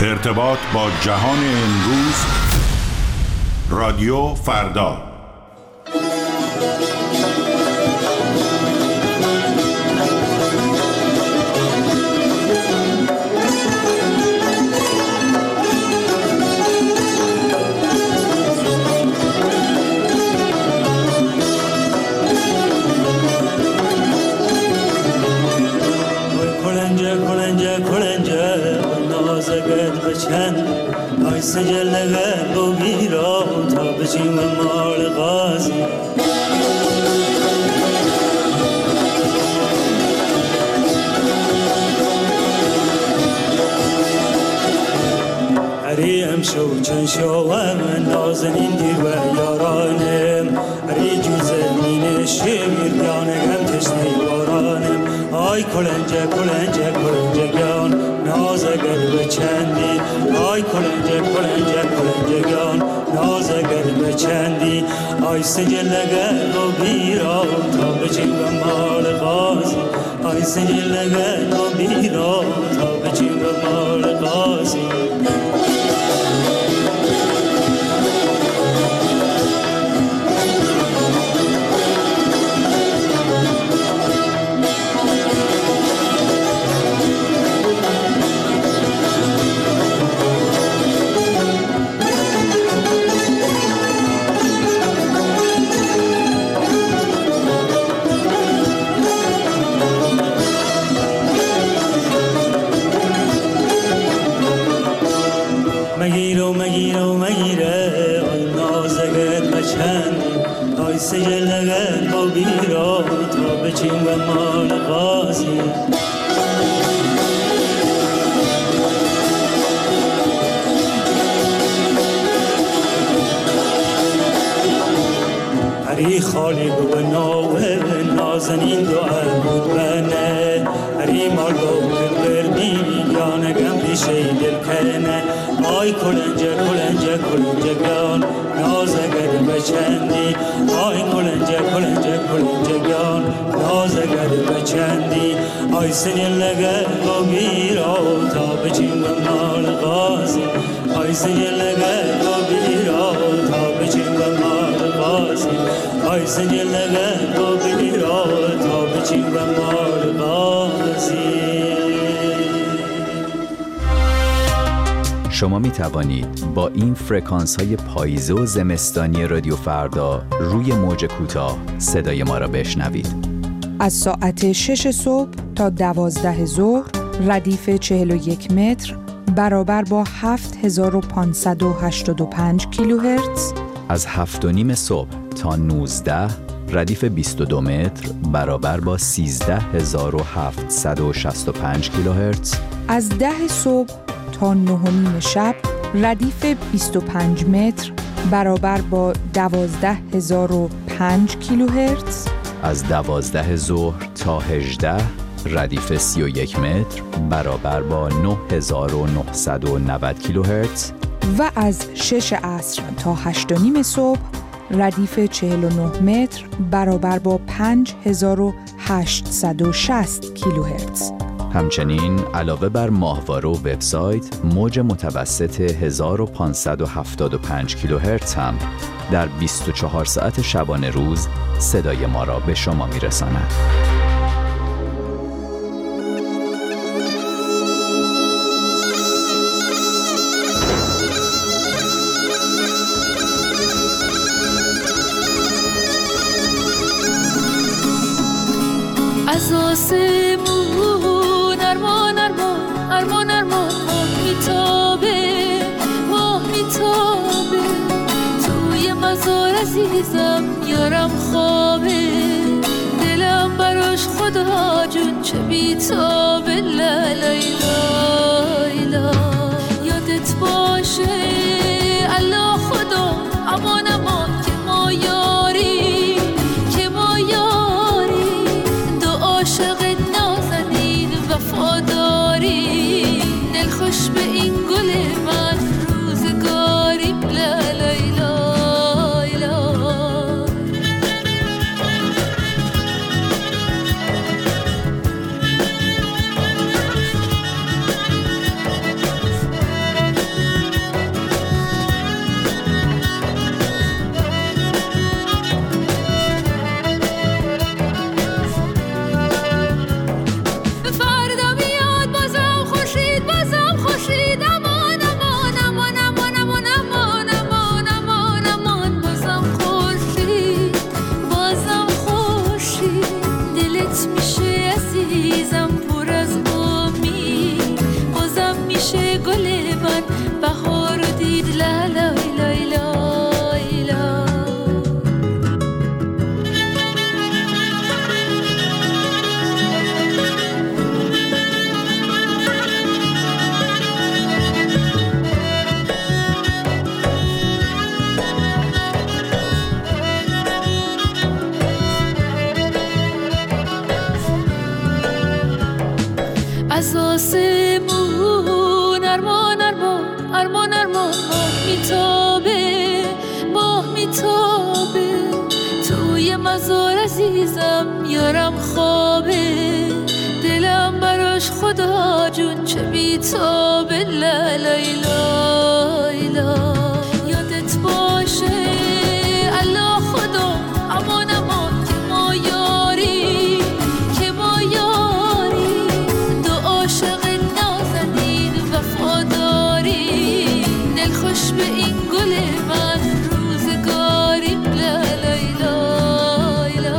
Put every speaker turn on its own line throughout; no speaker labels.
ارتباط با جهان امروز. رادیو فردا.
آی سجلگه و بیرا تا بچیم مال غازی هریم شو چن شوم نازنین دیر و یارانم هری جوزه مین شمیر گانگم تشنی بارانم آی کلنجه کلنجه کلنجه گان نازگر بچندی آی کلنجه کلنجه کلنجه گان نازگر بچندی آی سجلگه و بیرا تا بچیم مال غازی آی سجلگه و بیرا تا بچیم مال غازی مگیره آی نازگت بچندی آی سجلگت و بیرا تا بچیم و مال غازی هری خالی و ناوه نازنین دعا بود بنه هری مال با بردی یانگم بیشه دل کنه آی کلنجه کلنجه کلنجه گان نازگر بچندی آی کلنجه کلنجه کلنجه گان نازگر بچندی آی سجلگه و بیرا تا بچیم مال غازی آی سجلگه و بیرا تا بچیم مال غازی آی سجلگه و بیرا تا بچیم مال غازی.
شما می توانید با این فرکانس های پاییزه و زمستانی رادیو فردا روی موج کوتاه صدای ما را بشنوید.
از ساعت 6 صبح تا 12 ظهر ردیف 41 متر برابر با 7585 کیلوهرتز.
از 7:30 صبح تا 19 ردیف 22 متر برابر با 13765 کیلوهرتز.
از 10 صبح تا 9:30 شب ردیف 25 متر برابر با 12005 کیلوهرتز.
از 12 ظهر تا 18 ردیف 31 متر برابر با 9990 کیلوهرتز.
و از 6 عصر تا 8:30 صبح ردیف 49 متر برابر با 5860 کیلوهرتز.
همچنین علاوه بر ماهواره و وبسایت، موج متوسط 1575 کیلوهرتز هم در 24 ساعت شبانه روز صدای ما را به شما میرساند.
از آسمون ارمان ارمان ارمان ارمان ماه میتابه توی مزار عزیزم یارم خوابه دلم براش خدا جون چه بیتابه لیلا یادت باشه الله خدا امان امان که ما یاری عاشق نازنین وفاداری دل خوش به این گل من روزگاری لیلا باشه گل من بهار دید لا لا لا لا لا. از آسمون ارمان ارمان ارمان ارمان ماه میتابه توی مزار عزیزم یارم خوابه دلم براش خدا جون چه بیتابه لا لا لا لا. یادت باشه الله خدا امان امان که ما یاری که ما یاری دو عاشق نازنین وفاداری دلخوش به این گل من روزگاری لا لا لا لا.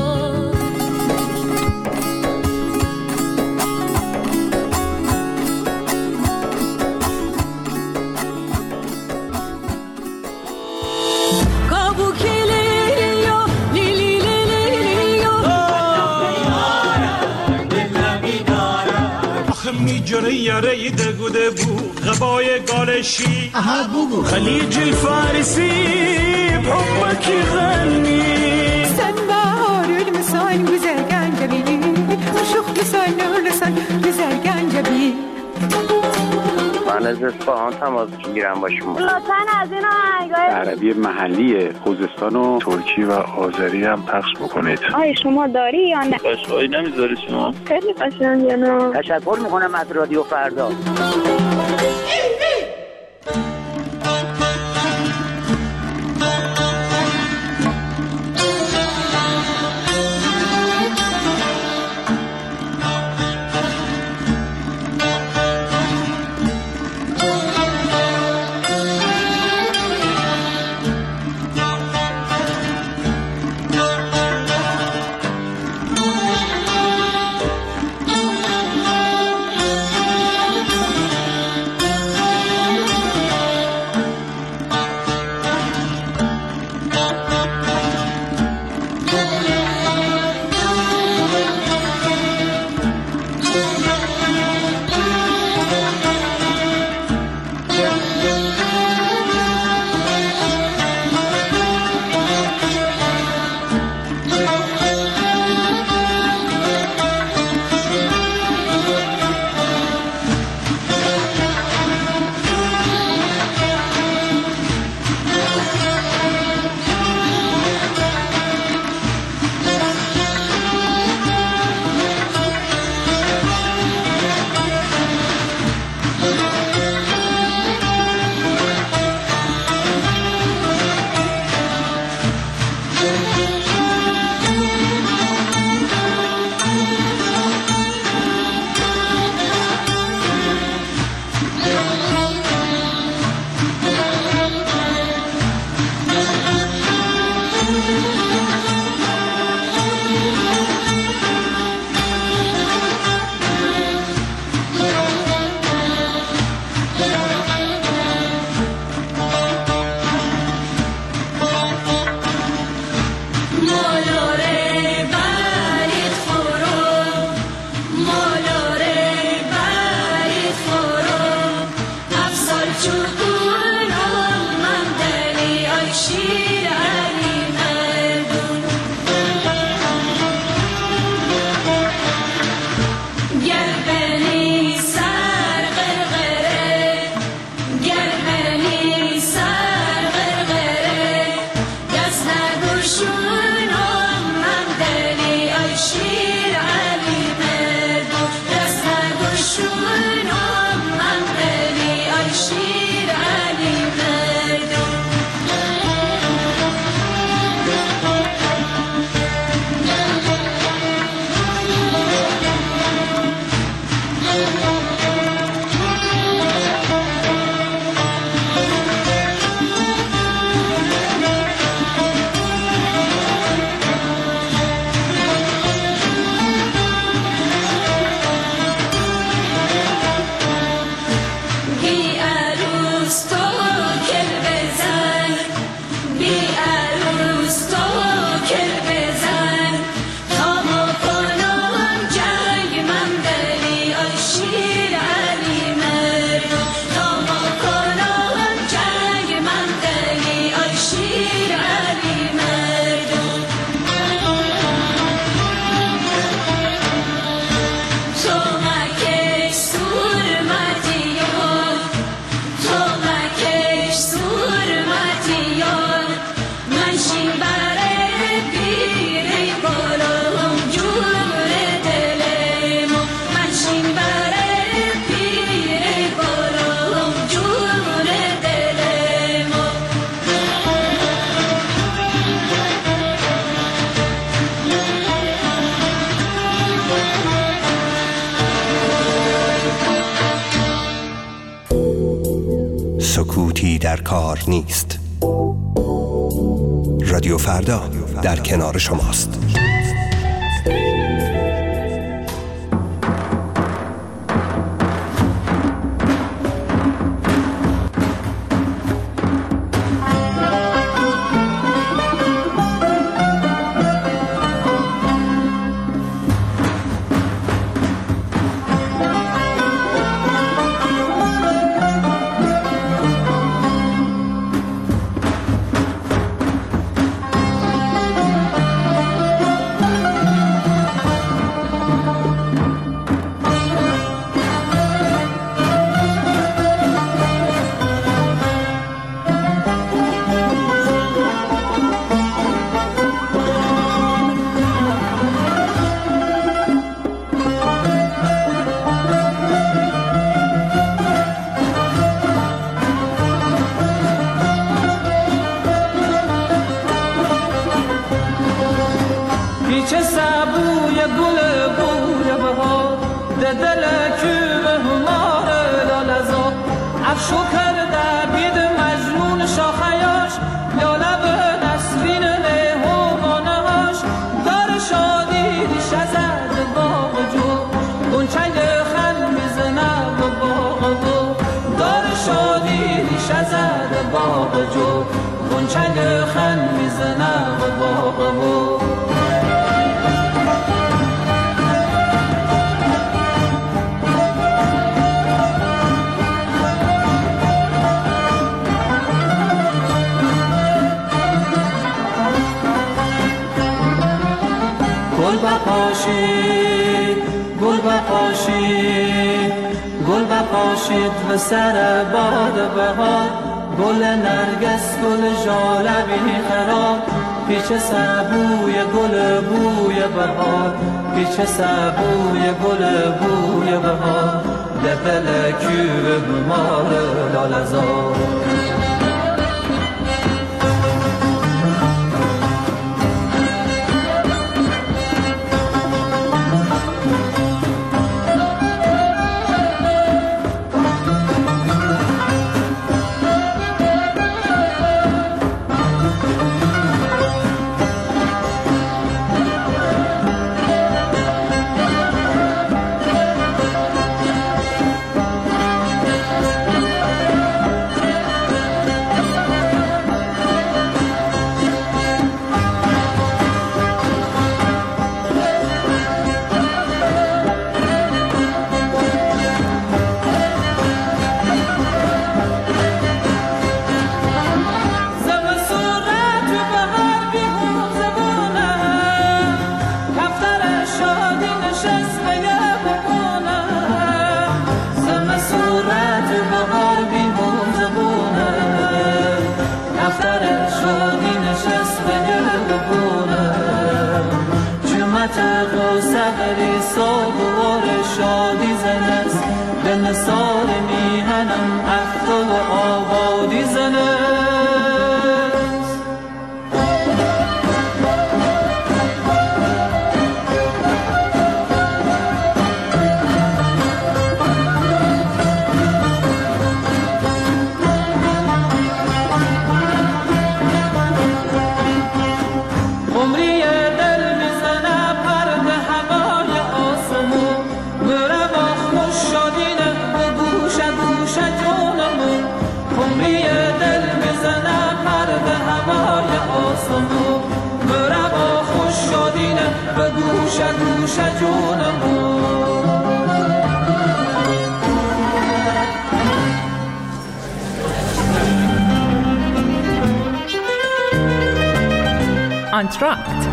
میجره یاره دگوده بو غبای گالشی خلیج الفارسی بحبك غني
سن بهار المسان güzel gencebi شوخ لسان لسان güzel gencebi.
من از اصفهان تماس میگیرم با شما.
لطفاً از این آهنگای
عربی محلی خوزستان و ترکی و آذری هم پخش بکنید.
آیا شما داری یا نه؟
قشقایی نمیذاری شما؟
خیلی قشنگه نه؟
تشکر میکنم از رادیو فردا.
سکوتی در کار نیست. رادیو فردا در کنار شماست.
گل بپاشید و سر باد بهار، گل نرگس گل ژالبی خراب، پیچ سبوی گل بوی بهار، پیچ سبوی گل بوی بهار، دل کوه بمار لالزار.
آنتراکت.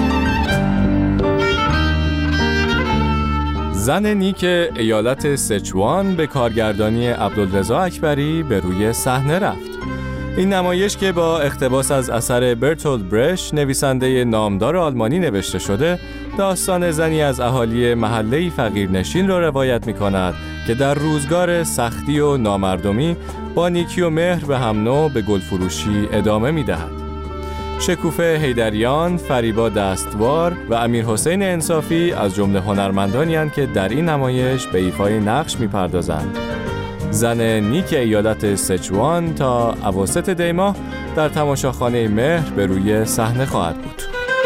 زن نیک ایالت سچوان به کارگردانی عبدالرضا اکبری به روی صحنه رفت. این نمایش که با اقتباس از اثر برتولد برش نویسنده نامدار آلمانی نوشته شده، داستان زنی از اهالی محله‌ای فقیرنشین را روایت می‌کند که در روزگار سختی و نامردمی با نیکی و مهر به هم نوع به گلفروشی ادامه می‌دهد. شکوفه حیدریان، فریبا دستوار و امیرحسین انصافی از جمله هنرمندانی هستند که در این نمایش به ایفای نقش می‌پردازند. زن نیک ایالت سچوان تا اواسط دی ماه در تماشاخانه مهر به روی صحنه خواهد بود.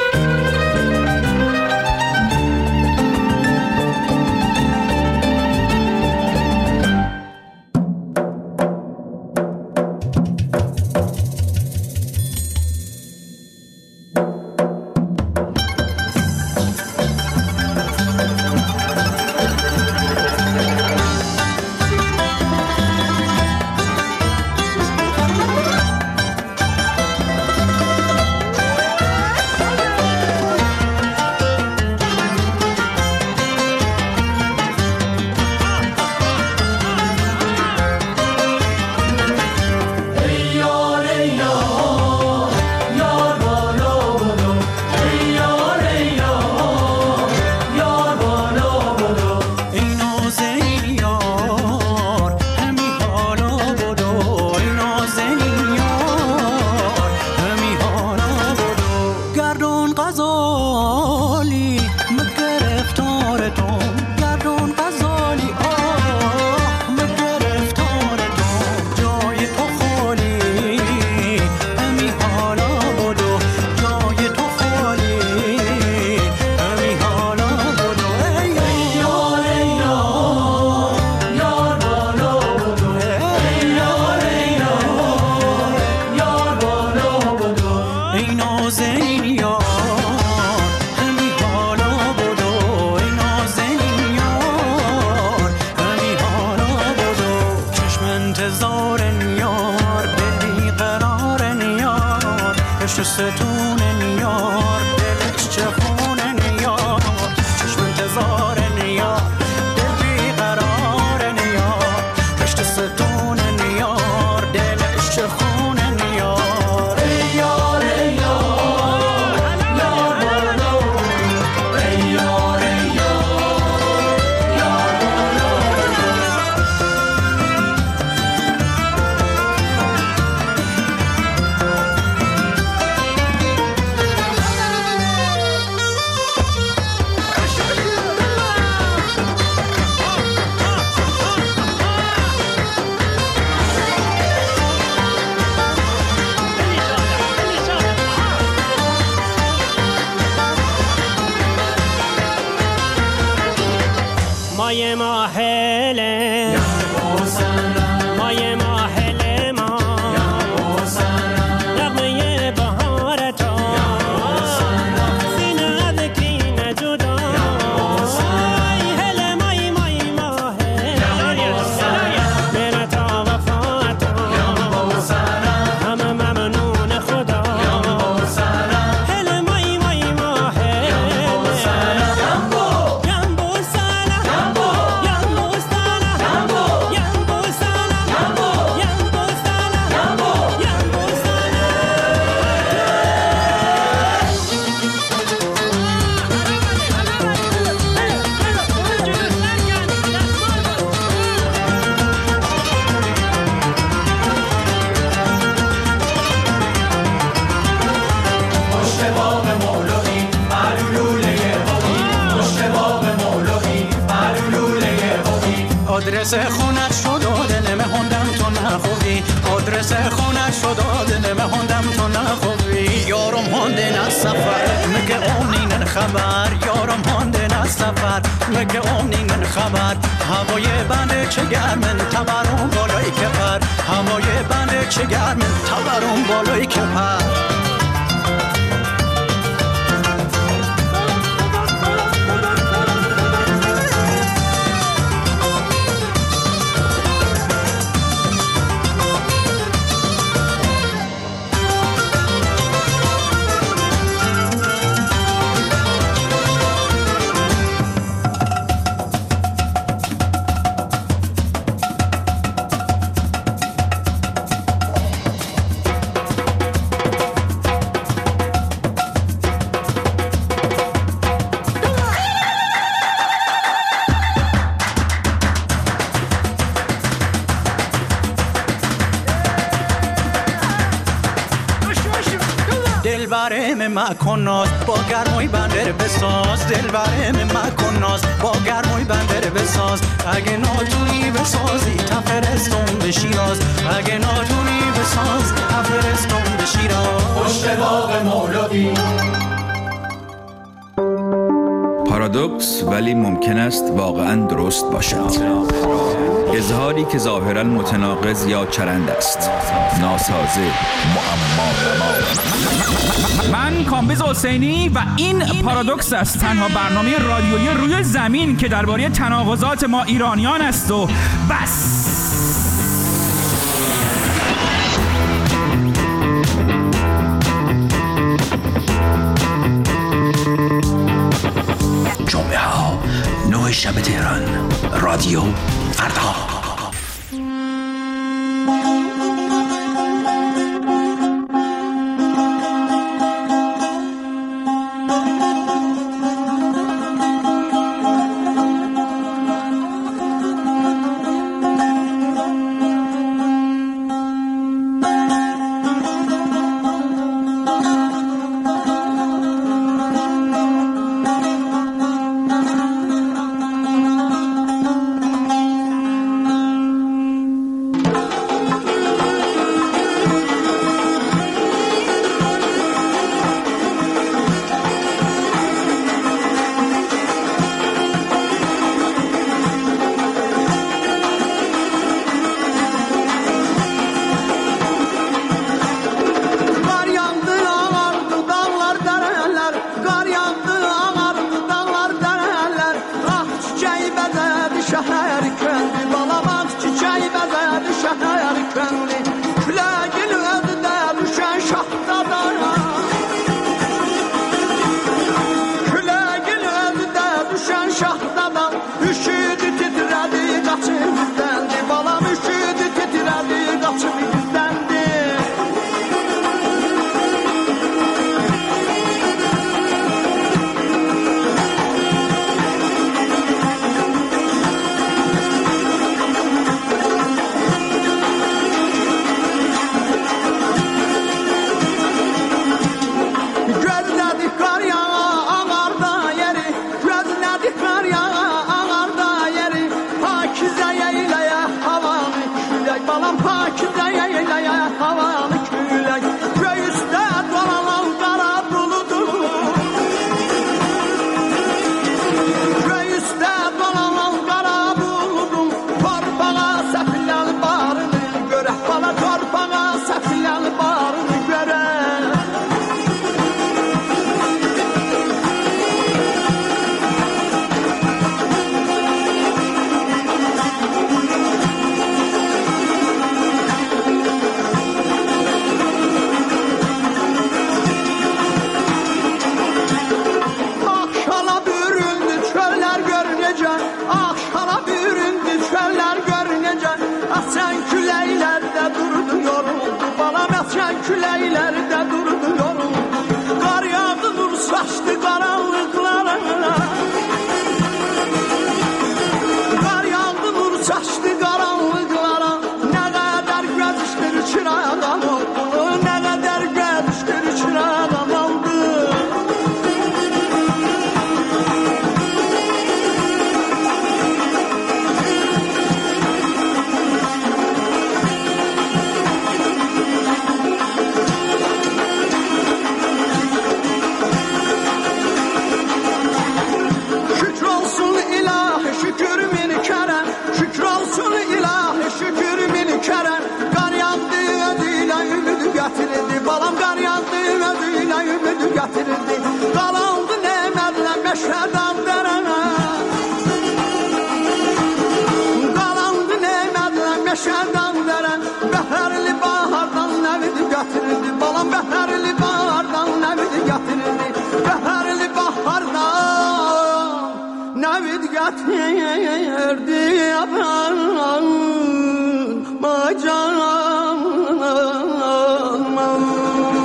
آدرس خونت شد و دل مهندم تو نخوبی، آدرس خونت شد و دل مهندم تو نخوبی. یارم هندن از سفر مگه اونین خبر، یارم هندن از سفر مگه اونین خبر. هوای بنده چه گرمن تبرون بالای کفر، هوای بنده چه گرمن تبرون بالای کفر. دلبرم مکن ناز با گرمای بندر بساز، دلبرم مکن ناز با گرمای بندر بساز. اگه ناتونی بسازی تفر به شیراز، اگه ناتونی بساز افرستون به شیراز. پشت باغ مولوی.
پارادوکس ولی ممکن است واقعا درست باشد. اظهاری که ظاهرا متناقض یا چرند است، ناسازه، معما.
من کامبیز حسینی و این پارادوکس است، تنها برنامه رادیویی روی زمین که درباره تناقضات ما ایرانیان است و بس.
جمعه ها 9 شب تهران، رادیو فردا.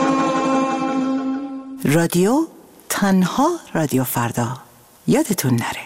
رادیو تنها رادیو فردا، یادتون نره.